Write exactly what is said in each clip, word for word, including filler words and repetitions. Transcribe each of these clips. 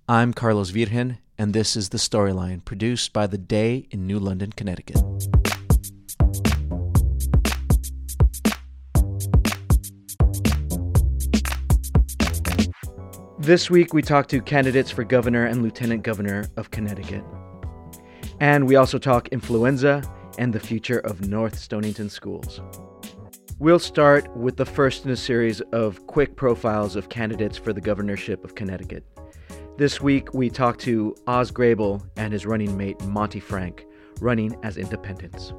I'm Carlos Virgen, and this is The Storyline, produced by The Day in New London, Connecticut. This week, we talk to candidates for governor and lieutenant governor of Connecticut. And we also talk influenza and the future of North Stonington schools. We'll start with the first in a series of quick profiles of candidates for the governorship of Connecticut. This week, we talked to Os Grable and his running mate, Monty Frank, running as independents.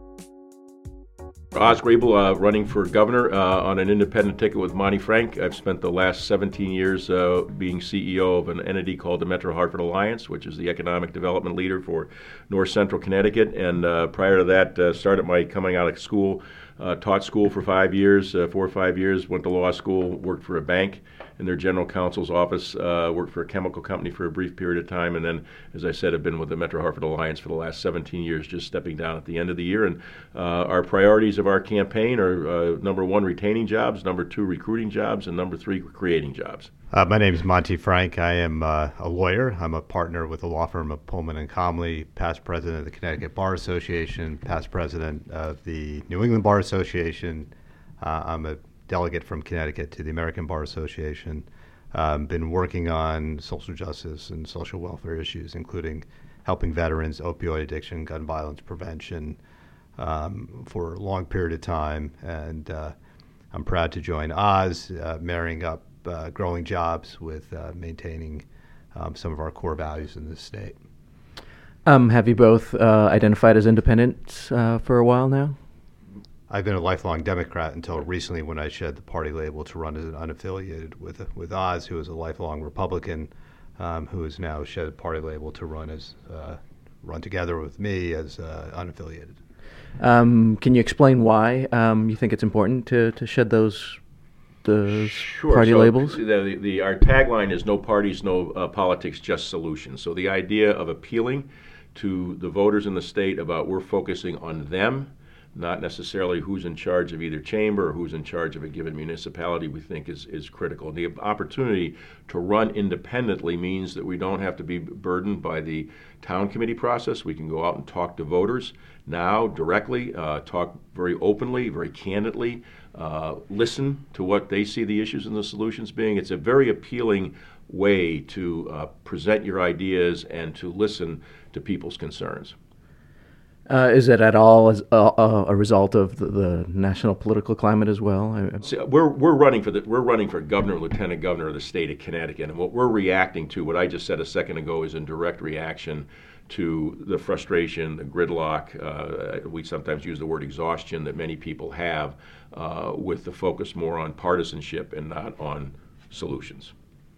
Os Grable, uh, running for governor uh, on an independent ticket with Monty Frank. I've spent the last seventeen years uh, being C E O of an entity called the Metro Hartford Alliance, which is the economic development leader for North Central Connecticut. And uh, prior to that, uh, started my coming out of school, uh, taught school for five years, uh, four or five years, went to law school, worked for a bank in their general counsel's office, uh, worked for a chemical company for a brief period of time, and then, as I said, I've been with the Metro Hartford Alliance for the last seventeen years, just stepping down at the end of the year. And uh, our priorities of our campaign are uh, number one, retaining jobs, number two, recruiting jobs, and number three, creating jobs. Uh, my name is Monty Frank. I am uh, a lawyer. I'm a partner with the law firm of Pullman and Comley, past president of the Connecticut Bar Association, past president of the New England Bar Association. Uh, I'm a delegate from Connecticut to the American Bar Association. Um, been working on social justice and social welfare issues, including helping veterans, opioid addiction, gun violence prevention, um, for a long period of time. And uh, I'm proud to join Os, uh, marrying up uh, growing jobs with uh, maintaining um, some of our core values in this state. Um, have you both uh, identified as independents uh, for a while now? I've been a lifelong Democrat until recently when I shed the party label to run as an unaffiliated with with Os, who is a lifelong Republican, um, who has now shed the party label to run as uh, run together with me as uh, unaffiliated. Um, can you explain why um, you think it's important to, to shed those those sure. party so labels? The, the, our tagline is no parties, no uh, politics, just solutions. So the idea of appealing to the voters in the state about we're focusing on them, not necessarily who's in charge of either chamber or who's in charge of a given municipality, we think is, is critical. The opportunity to run independently means that we don't have to be burdened by the town committee process. We can go out and talk to voters now directly, uh, talk very openly, very candidly, uh, listen to what they see the issues and the solutions being. It's a very appealing way to uh, present your ideas and to listen to people's concerns. Uh, is it at all as, uh, uh, a result of the, the national political climate as well? I, So we're we're running for the we're running for governor, lieutenant governor of the state of Connecticut, and what we're reacting to, what I just said a second ago, is in direct reaction to the frustration, the gridlock. Uh, we sometimes use the word exhaustion that many people have uh, with the focus more on partisanship and not on solutions.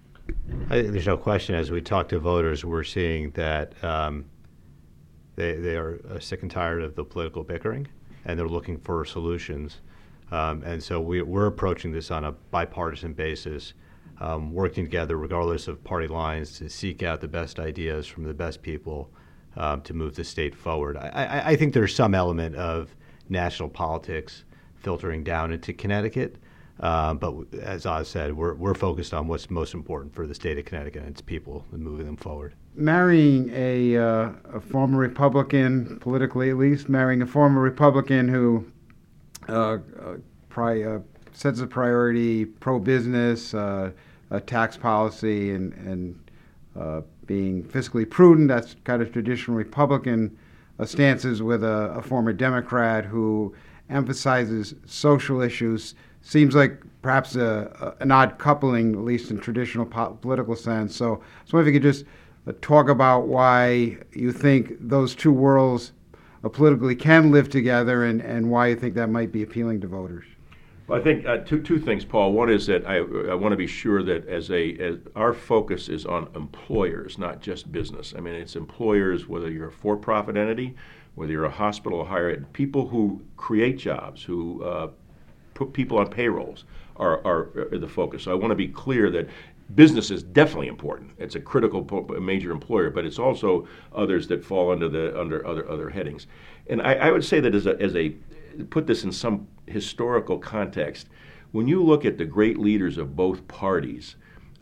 I think there's no question. As we talk to voters, we're seeing that. Um, They they are uh, sick and tired of the political bickering, and they're looking for solutions. Um, and so we, we're approaching this on a bipartisan basis, um, working together regardless of party lines to seek out the best ideas from the best people um, to move the state forward. I, I, I think there's some element of national politics filtering down into Connecticut. Uh, but as Os said, we're we're focused on what's most important for the state of Connecticut and its people and moving them forward. Marrying a, uh, a former Republican, politically at least, marrying a former Republican who uh, uh, pri- uh, sets a priority pro-business, uh, uh, tax policy, and, and uh, being fiscally prudent, that's kind of traditional Republican uh, stances, with a, a former Democrat who emphasizes social issues. Seems like perhaps a, a, an odd coupling, at least in traditional po- political sense. So I was wondering if you could just uh, talk about why you think those two worlds uh, politically can live together, and, and why you think that might be appealing to voters. Well, I think uh, two two things, Paul. One is that I, I want to be sure that as a as our focus is on employers, not just business. I mean, it's employers, whether you're a for-profit entity, whether you're a hospital or higher ed, people who create jobs, who uh, put people on payrolls are, are, are the focus. So I want to be clear that business is definitely important. It's a critical, po- major employer, but it's also others that fall under the under other other headings. And I, I would say that as a as a put this in some historical context, when you look at the great leaders of both parties,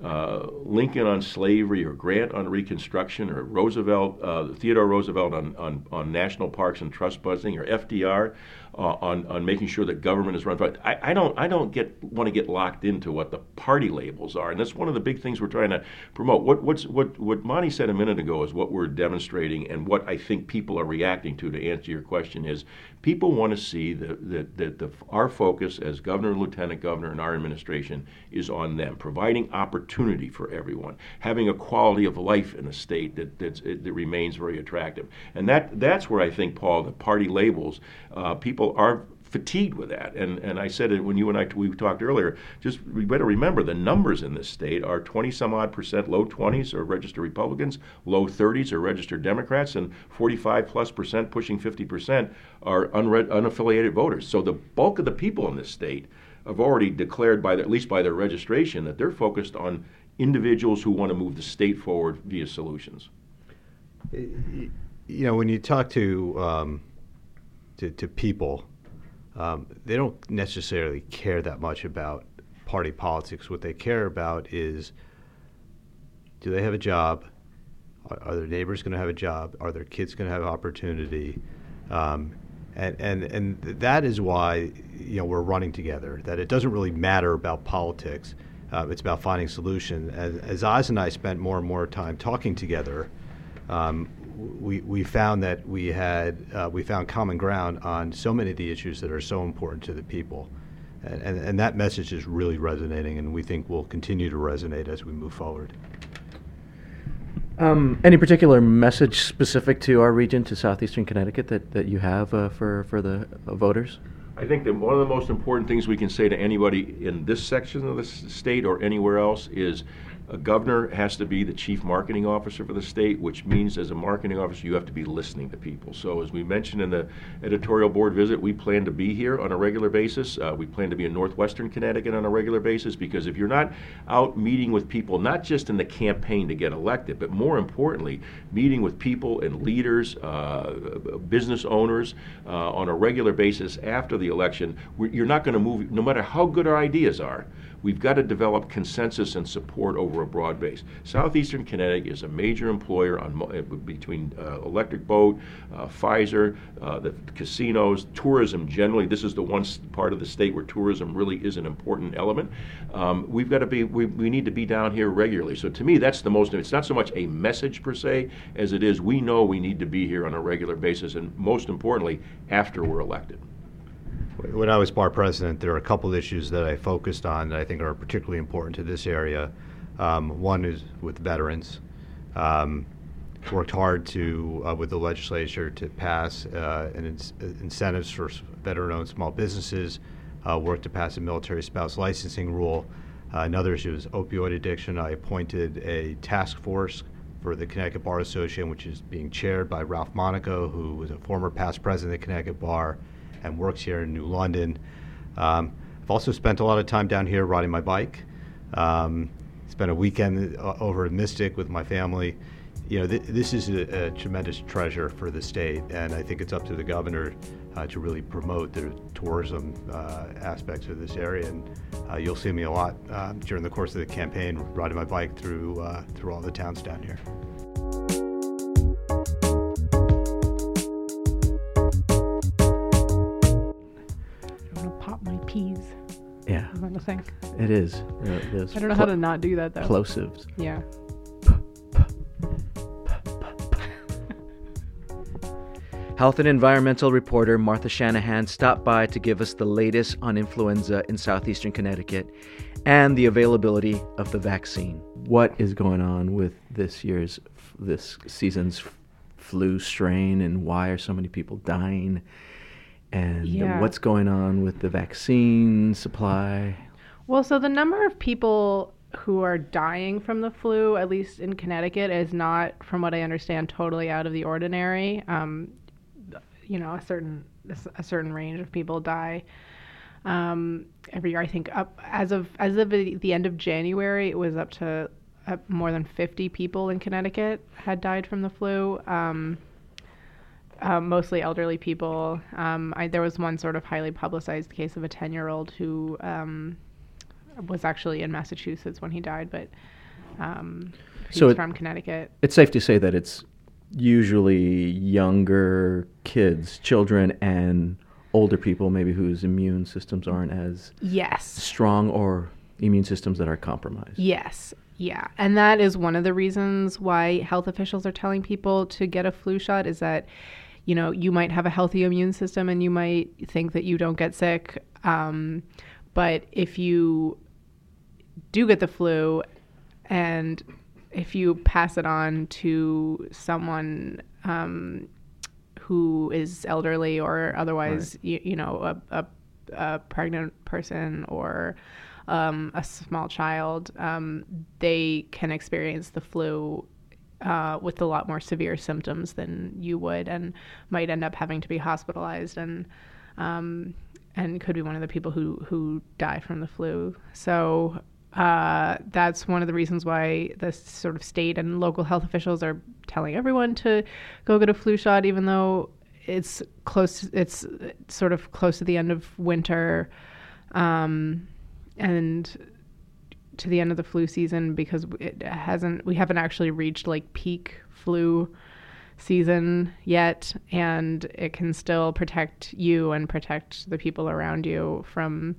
uh, Lincoln on slavery, or Grant on Reconstruction, or Roosevelt, uh, Theodore Roosevelt on, on, on national parks and trust busting, or F D R uh, on, on making sure that government is run right. I, I don't I don't get want to get locked into what the party labels are, and that's one of the big things we're trying to promote. What what's what what Monty said a minute ago is what we're demonstrating, and what I think people are reacting to. To answer your question, is people want to see that that, that the, our focus as governor, lieutenant governor, and our administration is on them, providing opportunity for everyone, having a quality of life in a state that that's, it, that remains very attractive, and that that's where I think, Paul, the party labels, uh, people are fatigued with that. And and I said it when you and I we talked earlier. Just we better remember the numbers in this state are twenty some odd percent, low twenties are registered Republicans, low thirties are registered Democrats, and forty-five plus percent, pushing fifty percent, are unre- unaffiliated voters. So the bulk of the people in this state have already declared, by the, at least by their registration, that they're focused on individuals who want to move the state forward via solutions. You know, when you talk to um, to, to people, um, they don't necessarily care that much about party politics. What they care about is, do they have a job? Are, are their neighbors going to have a job? Are their kids going to have opportunity? Um, and, and and that is why, you know, we're running together. That it doesn't really matter about politics. Uh, it's about finding solutions. As, as Oz and I spent more and more time talking together, um, we we found that we had uh, we found common ground on so many of the issues that are so important to the people, and, and and that message is really resonating, and we think will continue to resonate as we move forward. Um, any particular message specific to our region, to southeastern Connecticut, that, that you have uh, for for the uh, voters? I think that one of the most important things we can say to anybody in this section of the state or anywhere else is a governor has to be the chief marketing officer for the state, which means as a marketing officer you have to be listening to people. So as we mentioned in the editorial board visit, we plan to be here on a regular basis. Uh, we plan to be in northwestern Connecticut on a regular basis, because if you're not out meeting with people, not just in the campaign to get elected, but more importantly, meeting with people and leaders, uh, business owners uh, on a regular basis after the election, you're not going to move, no matter how good our ideas are. We've got to develop consensus and support over a broad base. Southeastern Connecticut is a major employer on between uh, Electric Boat, uh, Pfizer, uh, the casinos, tourism generally. This is the one part of the state where tourism really is an important element. Um, we've got to be, we, we need to be down here regularly. So to me, that's the most, it's not so much a message per se as it is we know we need to be here on a regular basis, and most importantly, after we're elected. When I was bar president, there are a couple issues that I focused on that I think are particularly important to this area. Um, one is with veterans. Um, worked hard to uh, with the legislature to pass uh, an in- incentives for veteran-owned small businesses. Uh, worked to pass a military spouse licensing rule. Uh, another issue is opioid addiction. I appointed a task force for the Connecticut Bar Association, which is being chaired by Ralph Monaco, who was a former past president of the Connecticut Bar and works here in New London. Um, I've also spent a lot of time down here riding my bike. Um, spent a weekend over at Mystic with my family. You know, th- this is a, a tremendous treasure for the state, and I think it's up to the governor uh, to really promote the tourism uh, aspects of this area. And uh, you'll see me a lot uh, during the course of the campaign, riding my bike through uh, through all the towns down here. Peas. Yeah. Is that a thing? It is. Uh, I don't know how to not do that, though. Plosives. Yeah. Health and environmental reporter Martha Shanahan stopped by to give us the latest on influenza in southeastern Connecticut and the availability of the vaccine. What is going on with this year's, this season's flu strain, and why are so many people dying? And yeah. what's going on with the vaccine supply? Well, so the number of people who are dying from the flu, at least in Connecticut, is not, from what I understand, totally out of the ordinary. Um, you know, a certain a certain range of people die um, every year. I think up as of as of the end of January, it was up to uh, more than fifty people in Connecticut had died from the flu. Um, Um, mostly elderly people. Um, I, there was one sort of highly publicized case of a ten-year-old who um, was actually in Massachusetts when he died, but um, he's So it- from Connecticut. It's safe to say that it's usually younger kids, children, and older people, maybe whose immune systems aren't as Yes. strong or immune systems that are compromised. Yes. Yeah. And that is one of the reasons why health officials are telling people to get a flu shot is that, you know, you might have a healthy immune system and you might think that you don't get sick. Um, but if you do get the flu and if you pass it on to someone um, who is elderly or otherwise, you, you know, a, a, a pregnant person or um, a small child, um, they can experience the flu uh, with a lot more severe symptoms than you would, and might end up having to be hospitalized, and um, and could be one of the people who who die from the flu. So. Uh, that's one of the reasons why the sort of state and local health officials are telling everyone to go get a flu shot, even though it's close. It's sort of close to the end of winter, um, and to the end of the flu season, because it hasn't. We haven't actually reached like peak flu season yet, and it can still protect you and protect the people around you from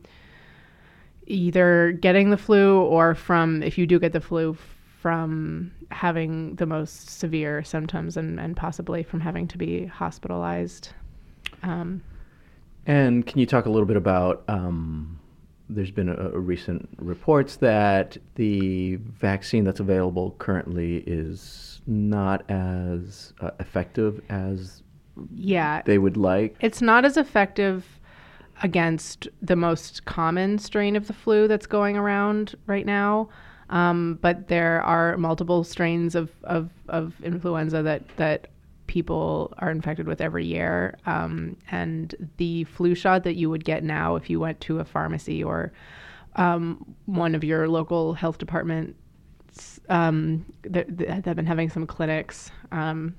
either getting the flu or from, if you do get the flu, from having the most severe symptoms and, and possibly from having to be hospitalized. Um, And can you talk a little bit about, um, there's been a, a recent reports that the vaccine that's available currently is not as uh, effective as yeah, they would like. it's not as effective against the most common strain of the flu that's going around right now. Um, but there are multiple strains of, of, of influenza that, that people are infected with every year. Um, and the flu shot that you would get now if you went to a pharmacy or um, one of your local health departments, um, that, that have been having some clinics, um,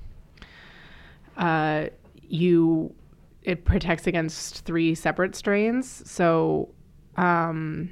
uh, you... it protects against three separate strains. So um,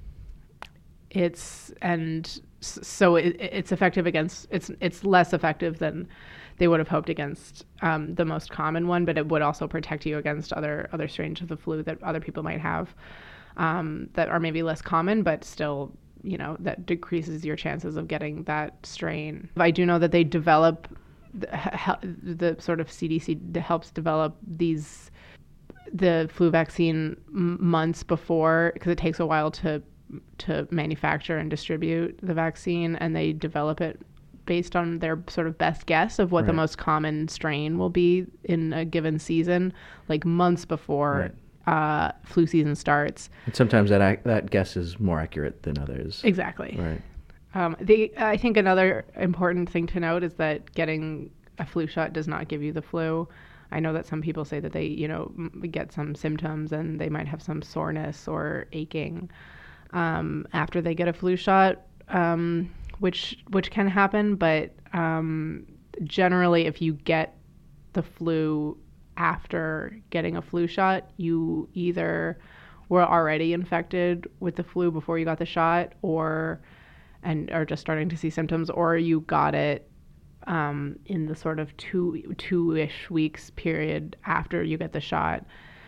it's, and so it, it's effective against, it's it's less effective than they would have hoped against um, the most common one, but it would also protect you against other, other strains of the flu that other people might have um, that are maybe less common, but still, you know, that decreases your chances of getting that strain. I do know that they develop The, the sort of C D C helps develop these the flu vaccine m- months before, because it takes a while to to manufacture and distribute the vaccine, and they develop it based on their sort of best guess of what Right. the most common strain will be in a given season, like months before uh, flu season starts. And sometimes that ac- that guess is more accurate than others. Exactly. Right. Um, the, I think another important thing to note is that getting a flu shot does not give you the flu. I know that some people say that they, you know, m- get some symptoms and they might have some soreness or aching um, after they get a flu shot, um, which which can happen. But um, generally, if you get the flu after getting a flu shot, you either were already infected with the flu before you got the shot, or and are just starting to see symptoms, or you got it um, in the sort of two two-ish weeks period after you get the shot,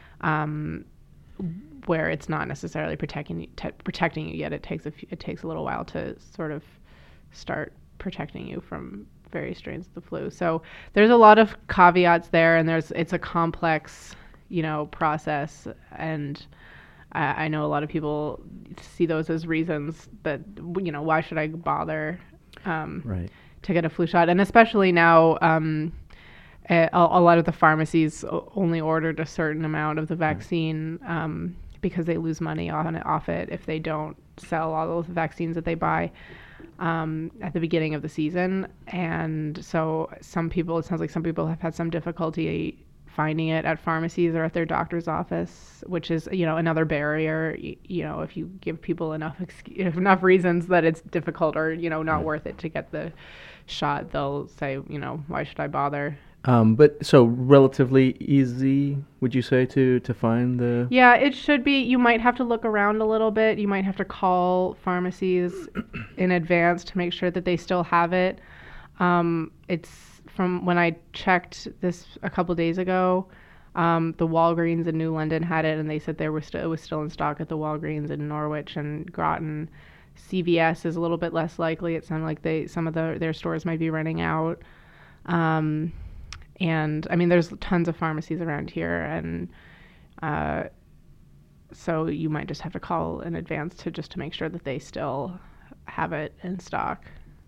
um, where it's not necessarily protecting te- protecting you yet. It takes a few, it takes a little while to sort of start protecting you from various strains of the flu. So there's a lot of caveats there, and there's it's a complex, you know, process, and I, I know a lot of people see those as reasons that, you know, why should I bother um, Right. to get a flu shot? And especially now, um, a, a lot of the pharmacies only ordered a certain amount of the vaccine um, because they lose money on it, off it if they don't sell all of the vaccines that they buy um, at the beginning of the season. And so some people, it sounds like some people have had some difficulty finding it at pharmacies or at their doctor's office, which is, you know, another barrier. You, you know, if you give people enough excuse, enough reasons that it's difficult or, you know, not Right. worth it to get the shot, they'll say, you know, why should I bother? Um, but so relatively easy, would you say, to, to find the... Yeah, it should be. You might have to look around a little bit. You might have to call pharmacies in advance to make sure that they still have it. Um, it's from when I checked this a couple days ago, um, the Walgreens in New London had it, and they said there were st- it was still in stock at the Walgreens in Norwich and Groton. C V S is a little bit less likely. It sounded like they some of the, their stores might be running out. Um, and I mean, there's tons of pharmacies around here, and uh, so you might just have to call in advance to just to make sure that they still have it in stock.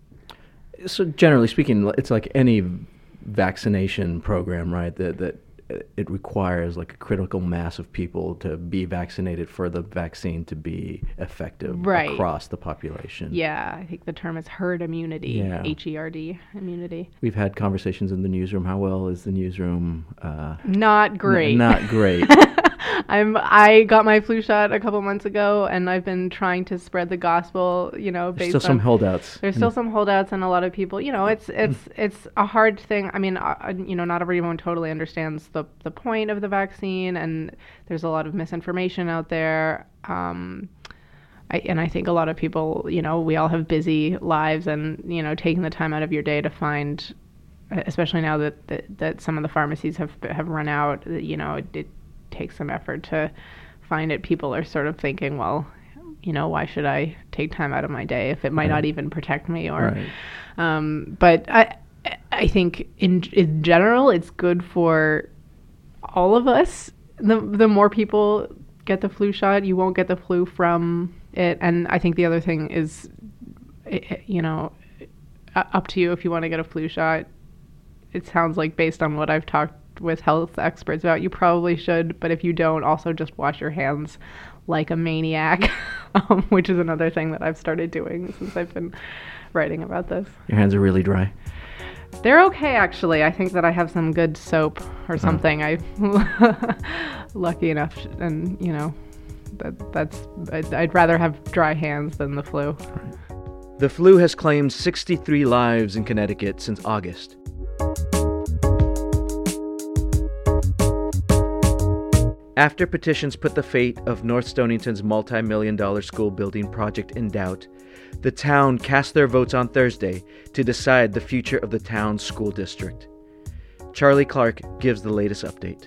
So generally speaking, it's like any vaccination program, right? That that it requires like a critical mass of people to be vaccinated for the vaccine to be effective right. across the population. Yeah, I think the term is herd immunity, yeah. H E R D, immunity. We've had conversations in the newsroom. How well is the newsroom? Uh, not great. N- not great. I'm. I got my flu shot a couple months ago, and I've been trying to spread the gospel. You know, there's based still some on, holdouts. There's still some holdouts, and a lot of people. You know, it's it's it's a hard thing. I mean, uh, you know, not everyone totally understands the the point of the vaccine, and there's a lot of misinformation out there. Um, I, and I think a lot of people, you know, we all have busy lives, and you know, taking the time out of your day to find, especially now that that, that some of the pharmacies have have run out. You know, it. it take some effort to find it. People are sort of thinking, well, you know, why should I take time out of my day if it might right. not even protect me? Or, right. um, but I, I think in in general, it's good for all of us. The the more people get the flu shot, you won't get the flu from it. And I think the other thing is, you know, up to you if you want to get a flu shot. It sounds like based on what I've talked with health experts about, you probably should, but if you don't, also just wash your hands like a maniac, um, which is another thing that I've started doing since I've been writing about this. Your hands are really dry. They're okay, actually. I think that I have some good soap or something. Oh. I'm lucky enough, and you know, that that's I'd, I'd rather have dry hands than the flu. The flu has claimed sixty-three lives in Connecticut since August. After petitions put the fate of North Stonington's multi-million dollar school building project in doubt, the town cast their votes on Thursday to decide the future of the town's school district. Charlie Clark gives the latest update.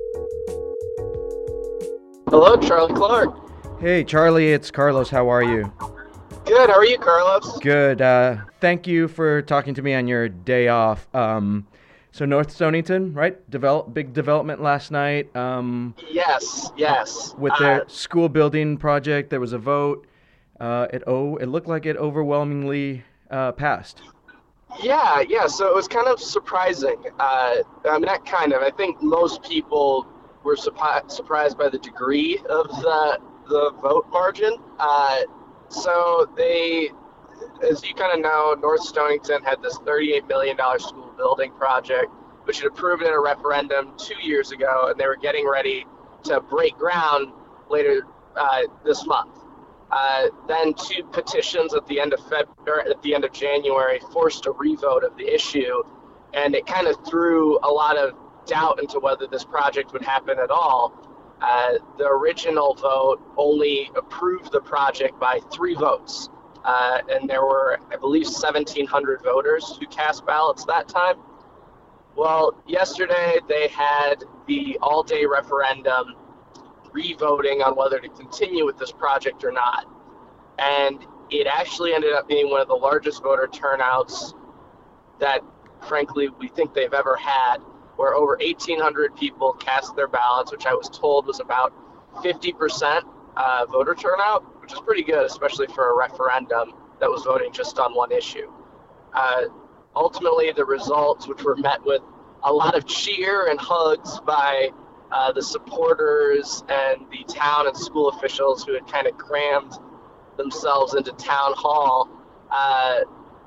Hello, Charlie Clark. Hey, Charlie, it's Carlos. How are you? Good. How are you, Carlos? Good. Uh, thank you for talking to me on your day off. Um, So North Stonington, right? Develop big development last night. Um, yes, yes. With their uh, school building project, there was a vote. Uh, it oh, it looked like it overwhelmingly uh, passed. Yeah, yeah. So it was kind of surprising. Uh, I mean, not kind of. I think most people were surpi- surprised by the degree of the the vote margin. Uh, so they. As you kind of know, North Stonington had this thirty-eight million dollars school building project, which had approved in a referendum two years ago, and they were getting ready to break ground later uh, this month. Uh, then two petitions at the end of February, at the end of January, forced a revote of the issue, and it kind of threw a lot of doubt into whether this project would happen at all. Uh, the original vote only approved the project by three votes. Uh, and there were, I believe, seventeen hundred voters who cast ballots that time. Well, yesterday they had the all-day referendum re-voting on whether to continue with this project or not. And it actually ended up being one of the largest voter turnouts that, frankly, we think they've ever had, where over eighteen hundred people cast their ballots, which I was told was about fifty percent uh, voter turnout, which is pretty good, especially for a referendum that was voting just on one issue. Uh, ultimately, the results, which were met with a lot of cheer and hugs by uh, the supporters and the town and school officials who had kind of crammed themselves into town hall, uh,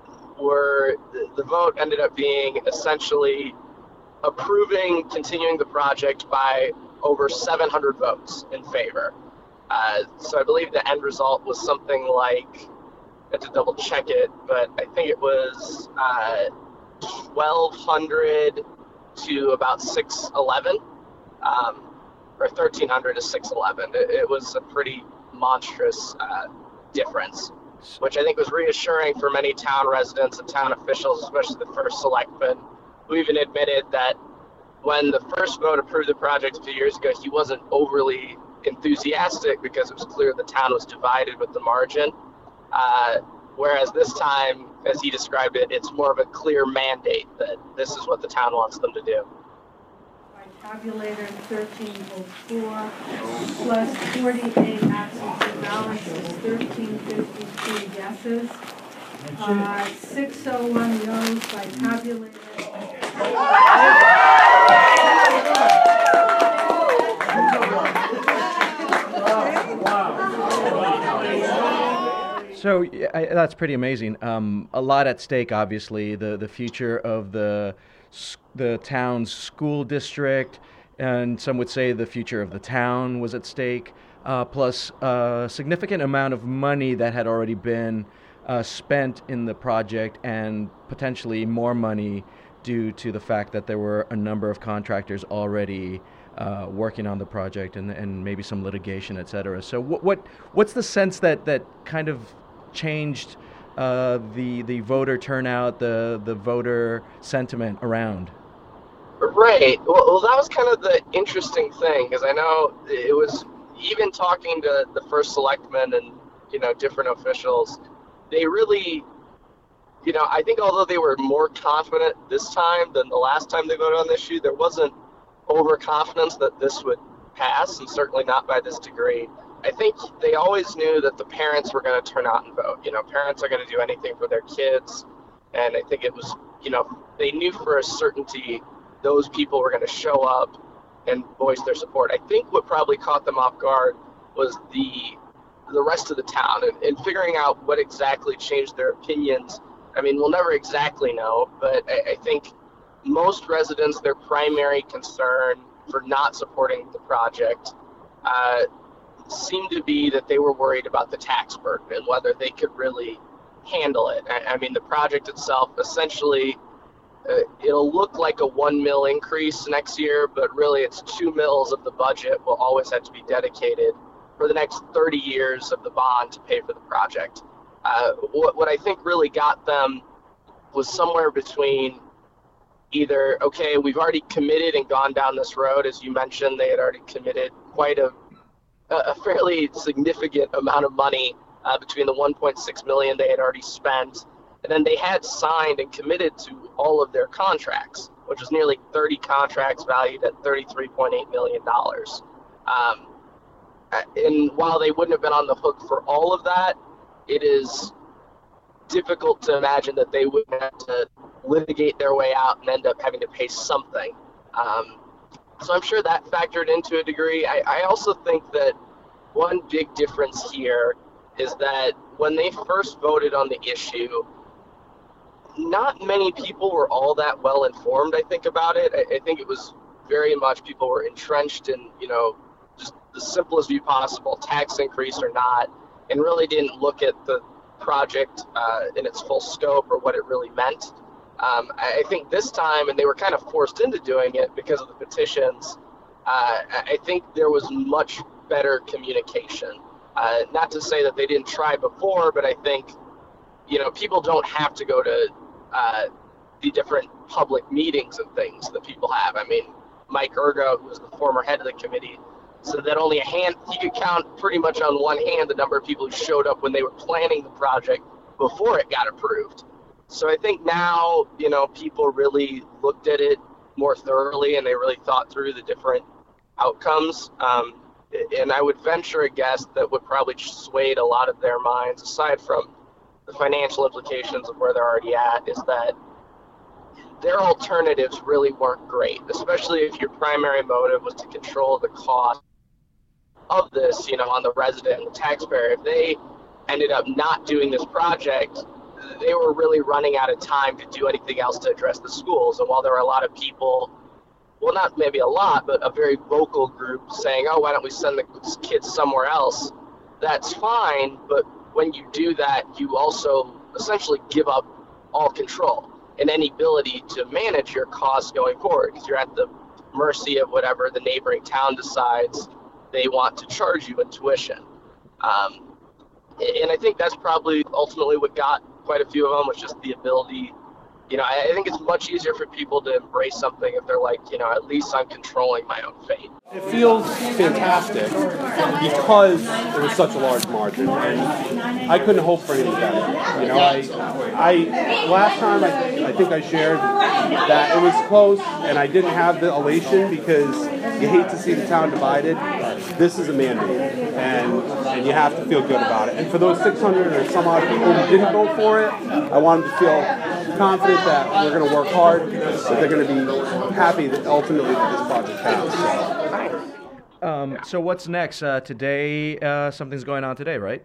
were the, the vote ended up being essentially approving continuing the project by over seven hundred votes in favor. Uh, so I believe the end result was something like, I have to double check it, but I think it was uh, twelve hundred to about six eleven, um, or thirteen hundred to six eleven. It, it was a pretty monstrous uh, difference, which I think was reassuring for many town residents and town officials, especially the first selectman, who even admitted that when the first vote approved the project a few years ago, he wasn't overly enthusiastic because it was clear the town was divided with the margin. Uh, whereas this time, as he described it, it's more of a clear mandate that this is what the town wants them to do. My tabulator thirteen oh four plus forty-eight absentee ballots is thirteen fifty-three yeses. Uh, six oh one noes by tabulator. So I, that's pretty amazing. Um, a lot at stake, obviously. The the future of the the town's school district, and some would say the future of the town was at stake. Uh, plus a significant amount of money that had already been uh, spent in the project, and potentially more money due to the fact that there were a number of contractors already uh, working on the project, and and maybe some litigation, et cetera. So what what what's the sense that that kind of changed uh, the the voter turnout, the the voter sentiment around? Right. Well, well that was kind of the interesting thing, because I know it was, even talking to the first selectman and, you know, different officials, they really, you know, I think although they were more confident this time than the last time they voted on the issue, there wasn't overconfidence that this would pass, and certainly not by this degree. I think they always knew that the parents were going to turn out and vote. You know, parents are going to do anything for their kids. And I think it was, you know, they knew for a certainty those people were going to show up and voice their support. I think what probably caught them off guard was the the rest of the town, and, and figuring out what exactly changed their opinions. I mean, we'll never exactly know, but I, I think most residents, their primary concern for not supporting the project uh, seemed to be that they were worried about the tax burden and whether they could really handle it. I, I mean, the project itself, essentially, uh, it'll look like a one mil increase next year, but really it's two mils of the budget will always have to be dedicated for the next thirty years of the bond to pay for the project. Uh, what, what I think really got them was somewhere between either, okay, we've already committed and gone down this road. As you mentioned, they had already committed quite a a fairly significant amount of money uh, between the one point six million they had already spent, and then they had signed and committed to all of their contracts, which was nearly thirty contracts valued at thirty-three point eight million dollars. Um, and while they wouldn't have been on the hook for all of that, it is difficult to imagine that they wouldn't have to litigate their way out and end up having to pay something. Um, So I'm sure that factored into a degree. I, I also think that one big difference here is that when they first voted on the issue, not many people were all that well informed, I think, about it. I, I think it was very much people were entrenched in, you know, just the simplest view possible, tax increase or not, and really didn't look at the project uh, in its full scope or what it really meant. Um, I think this time, and they were kind of forced into doing it because of the petitions, uh, I think there was much better communication. Uh, not to say that they didn't try before, but I think, you know, people don't have to go to uh, the different public meetings and things that people have. I mean, Mike Ergo, who was the former head of the committee, said that only a hand, he could count pretty much on one hand the number of people who showed up when they were planning the project before it got approved. So I think now, you know, people really looked at it more thoroughly, and they really thought through the different outcomes. Um, and I would venture a guess that what probably swayed a lot of their minds, aside from the financial implications of where they're already at, is that their alternatives really weren't great, especially if your primary motive was to control the cost of this, you know, on the resident and the taxpayer. If they ended up not doing this project, they were really running out of time to do anything else to address the schools. And while there were a lot of people, well, not maybe a lot, but a very vocal group saying, oh, why don't we send the kids somewhere else? That's fine, but when you do that, you also essentially give up all control. and any ability to manage your costs going forward, because you're at the mercy of whatever the neighboring town decides they want to charge you in tuition. Um, and I think that's probably ultimately what got quite a few of them, was just the ability. You know, I think it's much easier for people to embrace something if they're like, you know, at least I'm controlling my own fate. It feels fantastic because it was such a large margin, and I couldn't hope for anything better. You know, I, I last time I, I think I shared that it was close, and I didn't have the elation because you hate to see the town divided. This is a mandate, and and you have to feel good about it. And for those six hundred or some odd people who didn't vote for it, I want them to feel confident that we're going to work hard, that they're going to be happy that ultimately that this project counts. So. Um, so what's next? Uh, today, uh, something's going on today, right?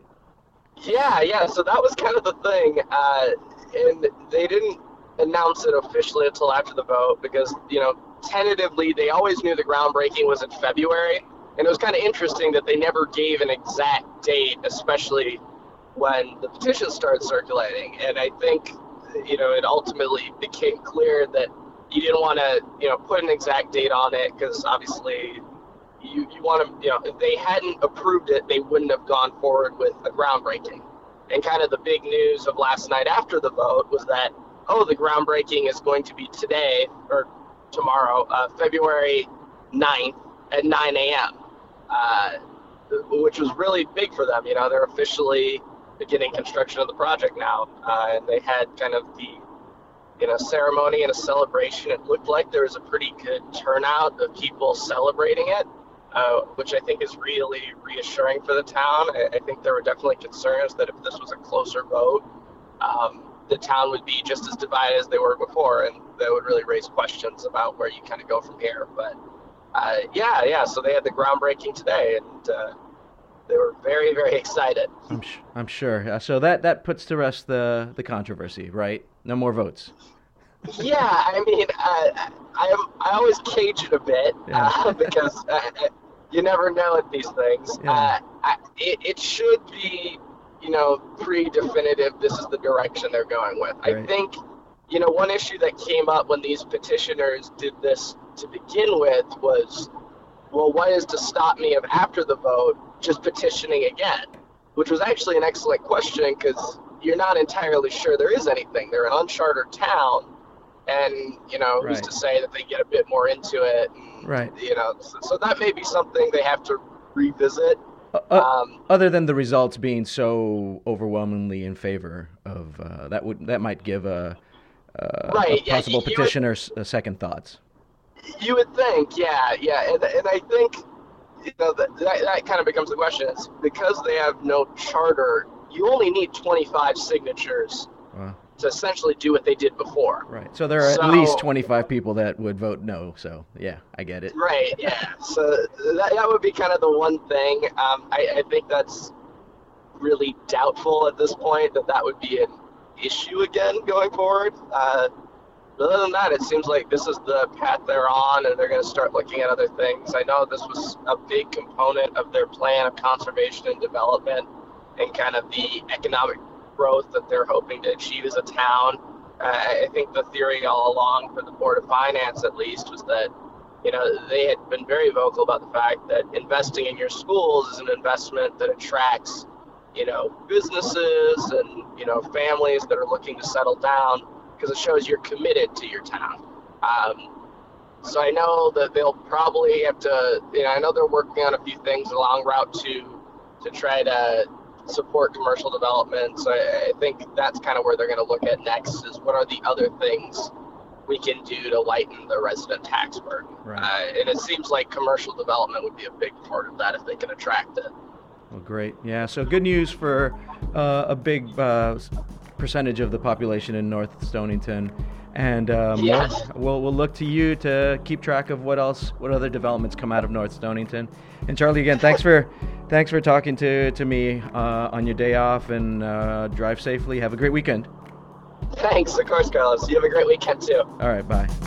Yeah, yeah. So that was kind of the thing, uh, and they didn't announce it officially until after the vote because, you know, tentatively they always knew the groundbreaking was in February, and it was kind of interesting that they never gave an exact date, especially when the petition started circulating. And I think, you know, it ultimately became clear that you didn't want to, you know, put an exact date on it because obviously. You, you want to, you know, if they hadn't approved it, they wouldn't have gone forward with a groundbreaking. And kind of the big news of last night after the vote was that, oh, the groundbreaking is going to be today or tomorrow, uh, February ninth at nine a.m., uh, which was really big for them. You know, they're officially beginning construction of the project now. Uh, and they had kind of the, you know, ceremony and a celebration. It looked like there was a pretty good turnout of people celebrating it. Uh, which I think is really reassuring for the town. I, I think there were definitely concerns that if this was a closer vote, um, the town would be just as divided as they were before, and that would really raise questions about where you kind of go from here. But uh, yeah, yeah, so they had the groundbreaking today, and uh, they were very, very excited. I'm, sh- I'm sure. Uh, so that, that puts to rest the, the controversy, right? No more votes. Yeah, I mean, uh, I am, I always cage it a bit Yeah. uh, because uh, you never know at these things. Yeah. Uh, I, it, it should be, you know, pre-definitive. This is the direction they're going with. Right. I think, you know, one issue that came up when these petitioners did this to begin with was, well, what is to stop me of after the vote just petitioning again? Which was actually an excellent question because you're not entirely sure there is anything. They're an unchartered town. And, you know, who's Right. to say that they get a bit more into it? And, Right. You know, so, so that may be something they have to revisit. Uh, uh, Um, other than the results being so overwhelmingly in favor of, uh, that would that might give a, uh, Right, a yeah, possible you- you petitioner s- uh, second thoughts. You would think, yeah, yeah. And, and I think, you know, that, that, that kind of becomes the question. It's because they have no charter, you only need twenty-five signatures Wow. to essentially do what they did before. Right. So there are So- at least twenty-five people that would vote no. So yeah, I get it. Right, yeah. So that, that would be kind of the one thing. Um, I, I think that's really doubtful at this point that that would be an issue again going forward. Uh, other than that, it seems like this is the path they're on, and they're going to start looking at other things. I know this was a big component of their plan of conservation and development and kind of the economic growth that they're hoping to achieve as a town. Uh, I think the theory all along for the Board of Finance, at least, was that, you know, they had been very vocal about the fact that investing in your schools is an investment that attracts, you know, businesses and, you know, families that are looking to settle down because it shows you're committed to your town. Um, so I know that they'll probably have to, you know, I know they're working on a few things along Route two to try to support commercial development. So I, I think that's kind of where they're going to look at next is what are the other things we can do to lighten the resident tax burden. Right. Uh, and it seems like commercial development would be a big part of that if they can attract it. Well, great. Yeah. So good news for uh, a big uh, percentage of the population in North Stonington, and um, Yes. we'll, we'll we'll look to you to keep track of what else, what other developments come out of North Stonington. And Charlie, again, thanks for thanks for talking to to me uh, on your day off, and uh, drive safely. Have a great weekend. Thanks, of course, Carlos. You have a great weekend too. All right. Bye.